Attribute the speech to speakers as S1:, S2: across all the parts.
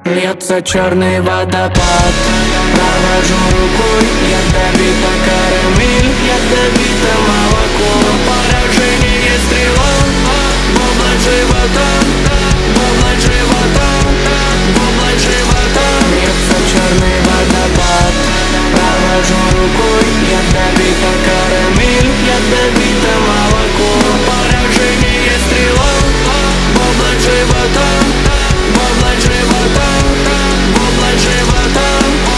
S1: Льется черный водопад, провожу рукой, ядовито карамель, ядовито молоко. Поражение стрела, в область живота, в область живота, в область живота. Льется черный водопад, провожу рукой, ядовито карамель, ядовито молоко. Поражение стрела, в область живота, в область живота, в область живота.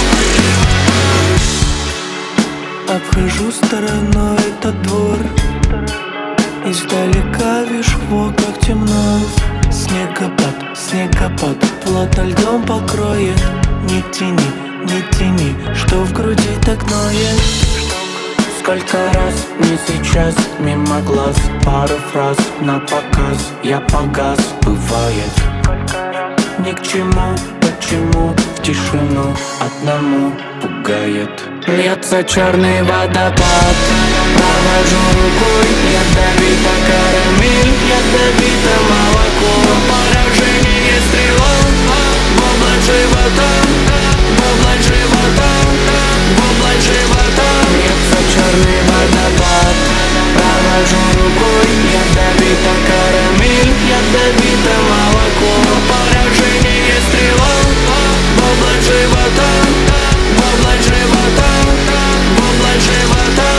S2: Обхожу стороной этот двор, издалека вижу в окнах темно. Снегопад, снегопад, плотно льдом покроет. Не тяни, что в груди так ноет.
S1: Сколько раз, не сейчас, мимо глаз, пару фраз на показ, я погас, бывает. Ни к чему, почему, в тишину одному пугает. Льется черный водопад, провожу рукой, ядовито карамель, ядовито молоко. Поражение стрела, в область живота, в область живота, в область живота. Льется черный водопад, провожу рукой, ядовито карамель, ядовито молоко. Поражение стрела, в область живота, в область живота, в область живота.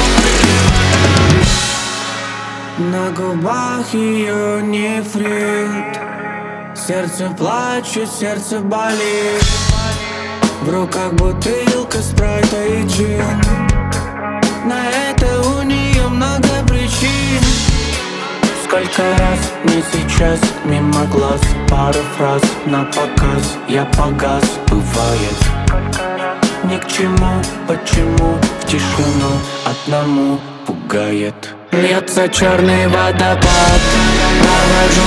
S1: На губах ее нефрит, сердце плачет, сердце болит. В руках бутылка спрайта и джин. На это у нее много причин. Сколько раз, не сейчас, мимо глаз, пару фраз на показ, я погас, бывает. Ни к чему, почему, в тишину одному пугает. Льется черный водопад, провожу